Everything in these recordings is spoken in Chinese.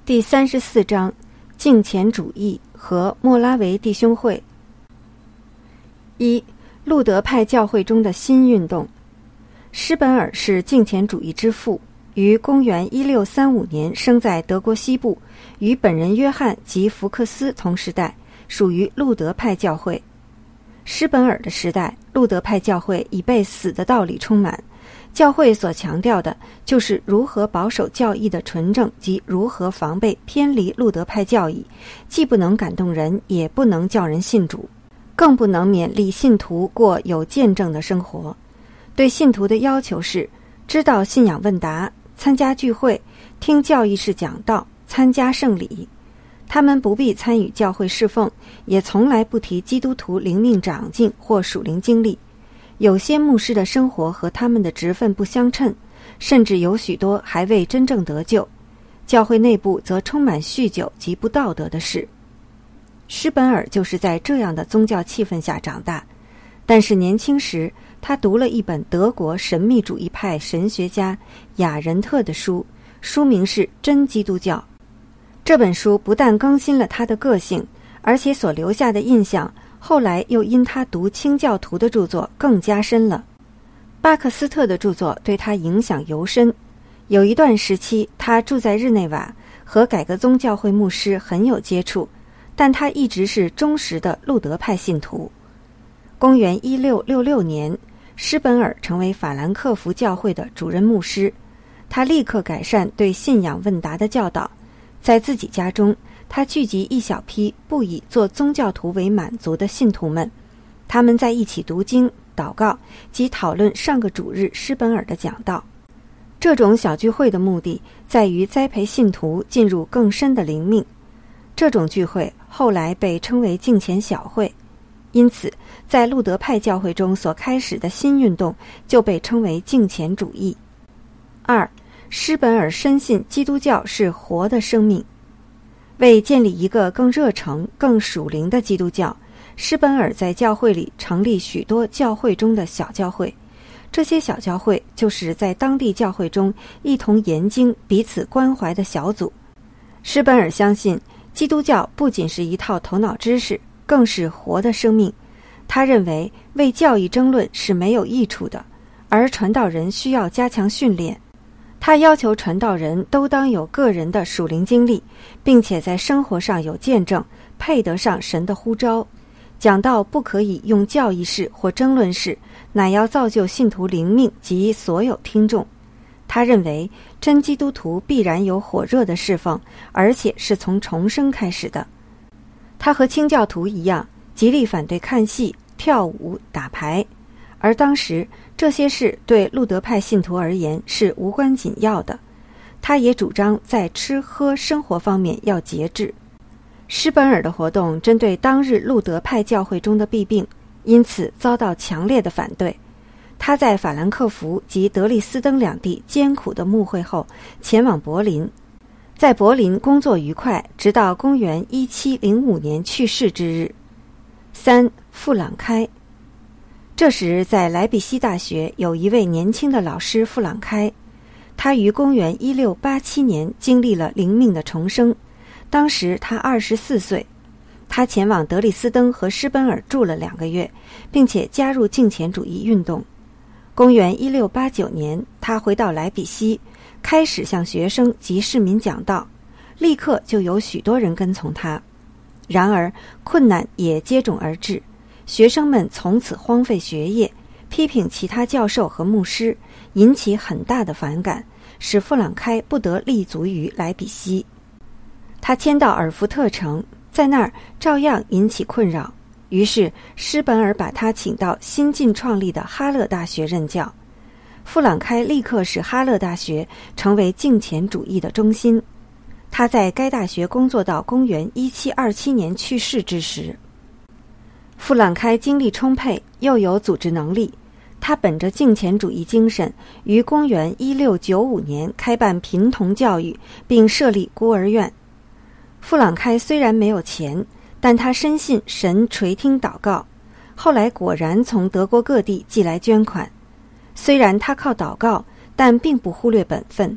第34章敬虔主义和莫拉维弟兄会。一、路德派教会中的新运动。施本尔是敬虔主义之父，于公元1635年生在德国西部，与本人约翰及福克斯同时代，属于路德派教会。施本尔的时代，路德派教会已被死的道理充满，教会所强调的就是如何保守教义的纯正及如何防备偏离路德派教义，既不能感动人，也不能叫人信主，更不能勉励信徒过有见证的生活。对信徒的要求是知道信仰问答，参加聚会，听教义式讲道，参加圣礼。他们不必参与教会侍奉，也从来不提基督徒灵命长进或属灵经历。有些牧师的生活和他们的职分不相称，甚至有许多还未真正得救。教会内部则充满酗酒及不道德的事。施本尔就是在这样的宗教气氛下长大，但是年轻时他读了一本德国神秘主义派神学家雅仁特的书，书名是《真基督教》。这本书不但更新了他的个性，而且所留下的印象后来又因他读清教徒的著作更加深了。巴克斯特的著作对他影响尤深，有一段时期他住在日内瓦，和改革宗教会牧师很有接触，但他一直是忠实的路德派信徒。公元1666年，施本尔成为法兰克福教会的主任牧师，他立刻改善对信仰问答的教导。在自己家中，他聚集一小批不以做宗教徒为满足的信徒们，他们在一起读经、祷告及讨论上个主日施本尔的讲道。这种小聚会的目的在于栽培信徒进入更深的灵命。这种聚会后来被称为敬虔小会，因此在路德派教会中所开始的新运动就被称为敬虔主义。二、施本尔深信基督教是活的生命。为建立一个更热诚、更属灵的基督教，施本尔在教会里成立许多教会中的小教会。这些小教会就是在当地教会中一同研经、彼此关怀的小组。施本尔相信基督教不仅是一套头脑知识，更是活的生命。他认为为教义争论是没有益处的，而传道人需要加强训练。他要求传道人都当有个人的属灵经历，并且在生活上有见证，配得上神的呼召。讲道不可以用教义式或争论式，乃要造就信徒灵命及所有听众。他认为真基督徒必然有火热的侍奉，而且是从重生开始的。他和清教徒一样，极力反对看戏、跳舞、打牌，而当时这些事对路德派信徒而言是无关紧要的。他也主张在吃喝生活方面要节制。施本尔的活动针对当日路德派教会中的弊病，因此遭到强烈的反对。他在法兰克福及德累斯登两地艰苦的牧会后，前往柏林，在柏林工作愉快，直到公元1705年去世之日。三、富朗开。这时在莱比锡大学有一位年轻的老师富朗开，他于公元1687年经历了灵命的重生，当时他24岁。他前往德累斯登和施本尔住了2个月，并且加入敬虔主义运动。公元1689年，他回到莱比锡，开始向学生及市民讲道，立刻就有许多人跟从他。然而困难也接踵而至，学生们从此荒废学业，批评其他教授和牧师，引起很大的反感，使富朗开不得立足于莱比锡。他迁到尔福特城，在那儿照样引起困扰，于是施本尔把他请到新近创立的哈勒大学任教。富朗开立刻使哈勒大学成为敬虔主义的中心。他在该大学工作到公元1727年去世之时。富朗开精力充沛，又有组织能力。他本着敬虔主义精神，于公元1695年开办贫童教育，并设立孤儿院。富朗开虽然没有钱，但他深信神垂听祷告，后来果然从德国各地寄来捐款。虽然他靠祷告，但并不忽略本分。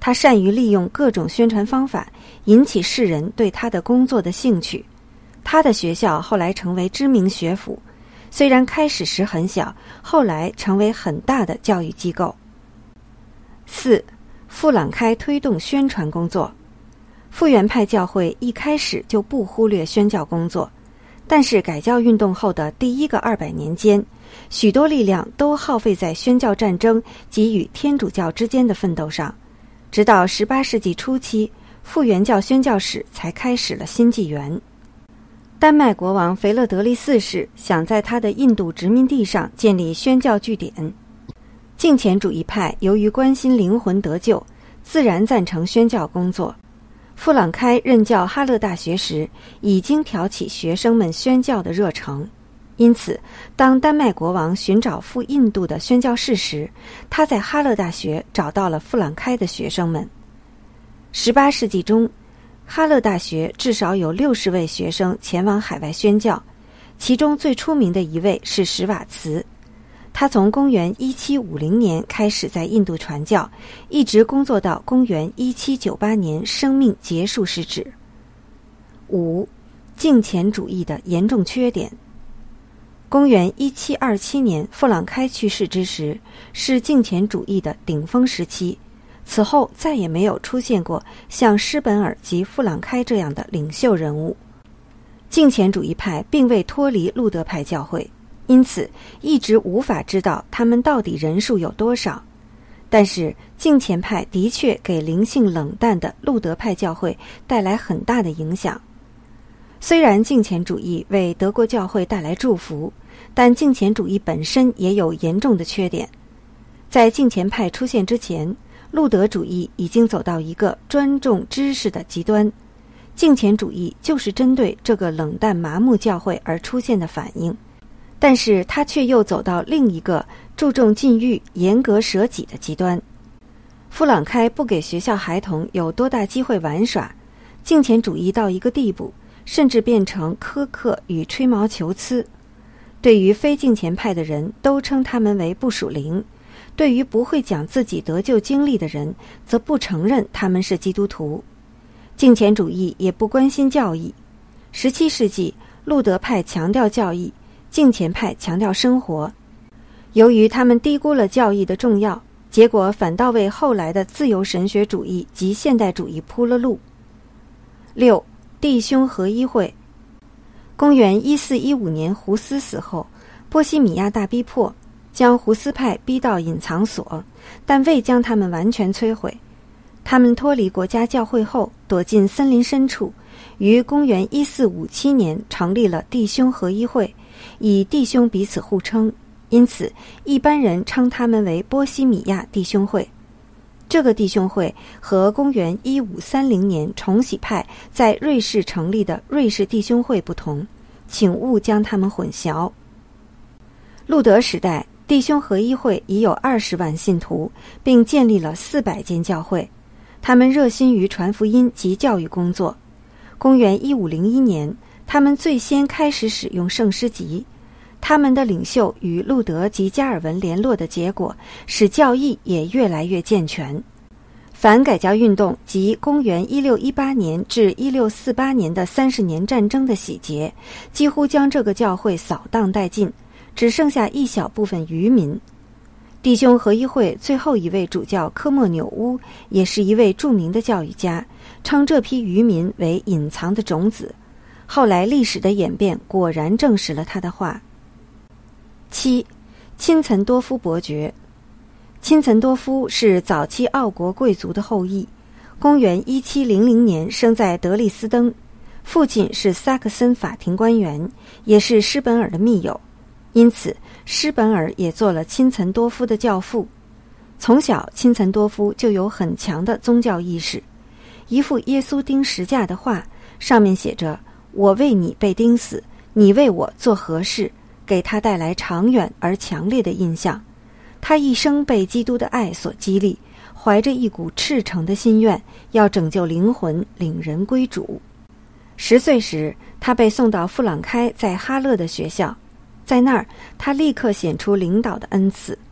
他善于利用各种宣传方法，引起世人对他的工作的兴趣。他的学校后来成为知名学府，虽然开始时很小，后来成为很大的教育机构。4. 富朗开推动宣传工作。复原派教会一开始就不忽略宣教工作，但是改教运动后的第一个200年间，许多力量都耗费在宣教战争及与天主教之间的奋斗上，直到18世纪初期，复原教宣教史才开始了新纪元。丹麦国王腓勒德利4世想在他的印度殖民地上建立宣教据点。敬虔主义派由于关心灵魂得救，自然赞成宣教工作。富朗开任教哈勒大学时，已经挑起学生们宣教的热诚。因此，当丹麦国王寻找赴印度的宣教士时，他在哈勒大学找到了富朗开的学生们。18世纪中，哈勒大学至少有60位学生前往海外宣教，其中最出名的一位是史瓦茨。他从公元1750年开始在印度传教，一直工作到公元1798年生命结束时止。5. 敬虔主义的严重缺点。公元1727年富朗开去世之时，是敬虔主义的顶峰时期，此后再也没有出现过像施本尔及富朗开这样的领袖人物。敬虔主义派并未脱离路德派教会，因此一直无法知道他们到底人数有多少。但是敬虔派的确给灵性冷淡的路德派教会带来很大的影响。虽然敬虔主义为德国教会带来祝福，但敬虔主义本身也有严重的缺点。在敬虔派出现之前，路德主义已经走到一个专重知识的极端，敬虔主义就是针对这个冷淡麻木教会而出现的反应，但是他却又走到另一个注重禁欲、严格舍己的极端。富朗开不给学校孩童有多大机会玩耍，敬虔主义到一个地步，甚至变成苛刻与吹毛求疵。对于非敬虔派的人，都称他们为不属灵；对于不会讲自己得救经历的人，则不承认他们是基督徒。敬虔主义也不关心教义。17世纪，路德派强调教义，敬虔派强调生活。由于他们低估了教义的重要，结果反倒为后来的自由神学主义及现代主义铺了路。6. 弟兄合一会。公元1415年胡斯死后，波西米亚大逼迫，将胡斯派逼到隐藏所，但未将他们完全摧毁。他们脱离国家教会后，躲进森林深处，于公元1457年成立了弟兄合一会，以弟兄彼此互称，因此一般人称他们为波西米亚弟兄会。这个弟兄会和公元1530年重洗派在瑞士成立的瑞士弟兄会不同，请勿将他们混淆。路德时代，弟兄合一会已有20万信徒，并建立了400间教会，他们热心于传福音及教育工作。公元1501年，他们最先开始使用圣诗集。他们的领袖与路德及加尔文联络的结果，使教义也越来越健全。反改教运动及公元1618年至1648年的30年战争的洗劫，几乎将这个教会扫荡殆尽，只剩下一小部分渔民。弟兄合一会最后一位主教科莫纽乌也是一位著名的教育家，称这批渔民为隐藏的种子。后来历史的演变果然证实了他的话。7. 钦岑多夫伯爵。钦岑多夫是早期奥国贵族的后裔，公元1700年生在德利斯登，父亲是萨克森法庭官员，也是施本尔的密友，因此施本尔也做了钦岑多夫的教父。从小钦岑多夫就有很强的宗教意识，一幅耶稣钉十架的画，上面写着我为你被钉死，你为我做何事，给他带来长远而强烈的印象。他一生被基督的爱所激励，怀着一股赤诚的心愿，要拯救灵魂，领人归主。10岁时，他被送到富朗开在哈勒的学校，在那儿他立刻显出领导的恩赐。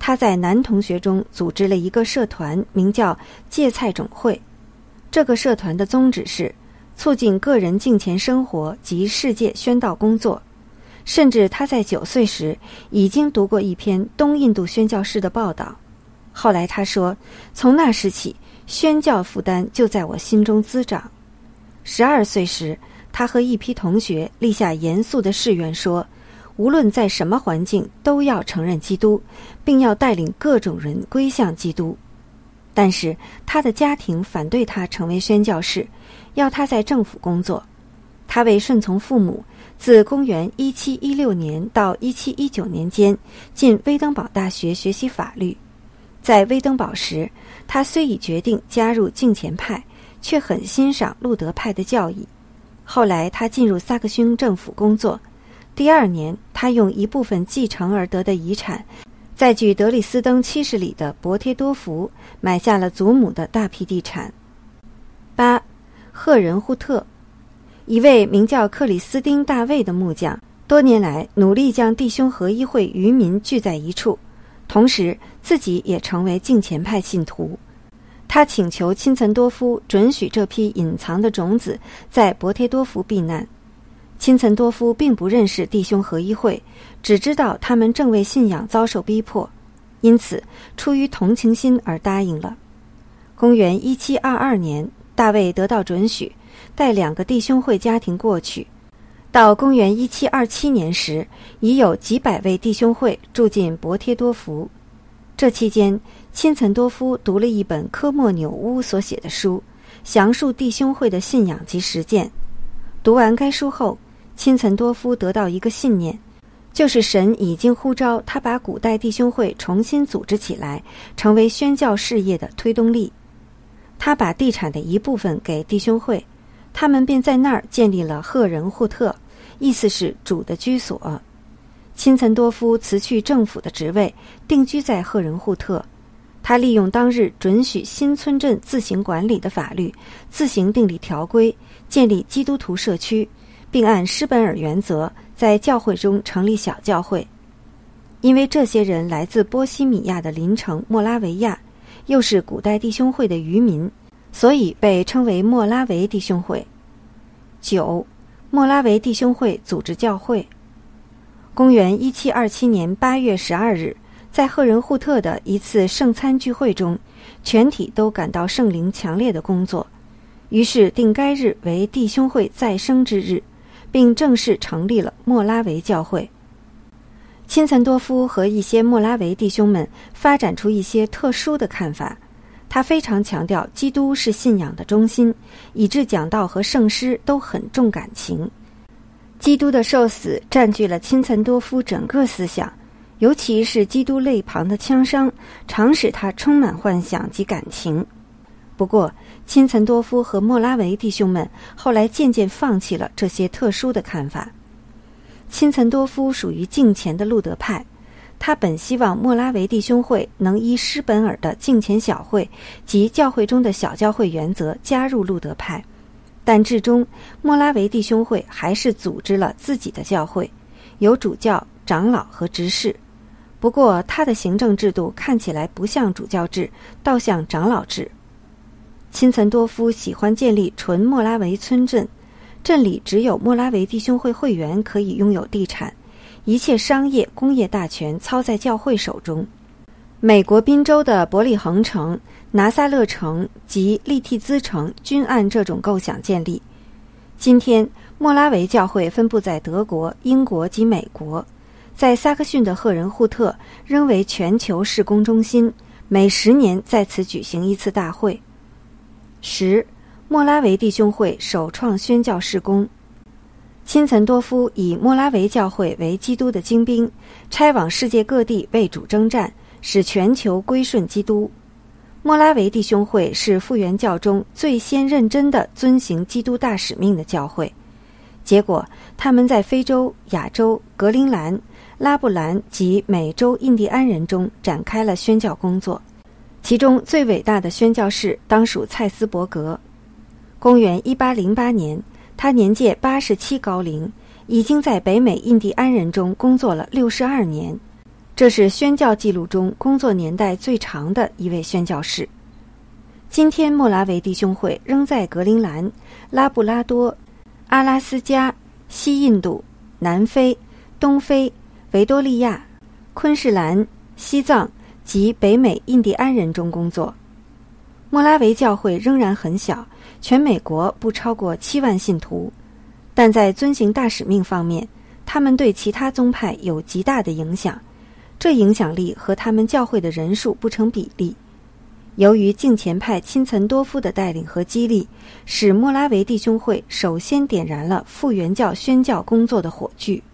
他在男同学中组织了一个社团，名叫芥菜种会。这个社团的宗旨是促进个人敬虔生活及世界宣道工作。甚至他在9岁时已经读过一篇东印度宣教士的报道。后来他说，从那时起，宣教负担就在我心中滋长。12岁时，他和一批同学立下严肃的誓愿，说无论在什么环境都要承认基督，并要带领各种人归向基督。但是他的家庭反对他成为宣教士，要他在政府工作。他为顺从父母，自公元1716年到1719年间进威登堡大学学习法律。在威登堡时，他虽已决定加入敬虔派，却很欣赏路德派的教义。后来他进入萨克逊政府工作。第2年，他用一部分继承而得的遗产，在距德里斯登70里的博贴多福买下了祖母的大批地产。8. 赫仁户特，一位名叫克里斯汀·大卫的木匠，多年来努力将弟兄合一会渔民聚在一处，同时自己也成为敬虔派信徒。他请求钦岑多夫准许这批隐藏的种子在博贴多福避难。钦岑多夫并不认识弟兄合一会，只知道他们正为信仰遭受逼迫，因此出于同情心而答应了。公元1722年，大卫得到准许，带2个弟兄会家庭过去。到公元1727年时，已有几百位弟兄会住进博贴多福。这期间，钦岑多夫读了一本科莫纽乌所写的书，详述弟兄会的信仰及实践。读完该书后，钦岑多夫得到一个信念，就是神已经呼召他把古代弟兄会重新组织起来，成为宣教事业的推动力。他把地产的一部分给弟兄会，他们便在那儿建立了赫仁户特，意思是主的居所。钦岑多夫辞去政府的职位，定居在赫仁户特。他利用当日准许新村镇自行管理的法律，自行订立条规，建立基督徒社区，并按施本尔原则在教会中成立小教会。因为这些人来自波西米亚的邻城莫拉维亚，又是古代弟兄会的渔民，所以被称为莫拉维弟兄会。9. 莫拉维弟兄会组织教会。公元1727年8月12日，在赫仁户特的一次圣餐聚会中，全体都感到圣灵强烈的工作，于是定该日为弟兄会再生之日，并正式成立了莫拉维教会。钦岑多夫和一些莫拉维弟兄们发展出一些特殊的看法。他非常强调基督是信仰的中心，以致讲道和圣诗都很重感情。基督的受死占据了钦岑多夫整个思想，尤其是基督肋旁的枪伤，常使他充满幻想及感情。不过，钦岑多夫和莫拉维弟兄们后来渐渐放弃了这些特殊的看法。钦岑多夫属于敬虔的路德派，他本希望莫拉维弟兄会能依施本尔的敬虔小会及教会中的小教会原则加入路德派，但至终莫拉维弟兄会还是组织了自己的教会，有主教、长老和执事。不过他的行政制度看起来不像主教制，倒像长老制。钦岑多夫喜欢建立纯莫拉维村镇，镇里只有莫拉维弟兄会会员可以拥有地产，一切商业、工业大权操在教会手中。美国宾州的伯利恒城、拿撒勒城及利替兹城均按这种构想建立。今天，莫拉维教会分布在德国、英国及美国，在萨克逊的赫仁户特仍为全球事工中心，每10年在此举行一次大会。10. 莫拉维弟兄会首创宣教事工。钦岑多夫以莫拉维教会为基督的精兵，差往世界各地为主征战，使全球归顺基督。莫拉维弟兄会是复原教中最先认真地遵行基督大使命的教会，结果他们在非洲、亚洲、格陵兰、拉布兰及美洲印第安人中展开了宣教工作，其中最伟大的宣教士当属蔡斯伯格。公元1808年，他年届87高龄，已经在北美印第安人中工作了62年。 这是宣教记录中工作年代最长的一位宣教士。今天莫拉维弟兄会仍在格陵兰、拉布拉多、阿拉斯加、西印度、南非、东非、维多利亚、昆士兰、西藏及北美印第安人中工作。莫拉维教会仍然很小，全美国不超过7万信徒，但在遵行大使命方面，他们对其他宗派有极大的影响，这影响力和他们教会的人数不成比例。由于敬虔派钦岑多夫的带领和激励，使莫拉维弟兄会首先点燃了复原教宣教工作的火炬。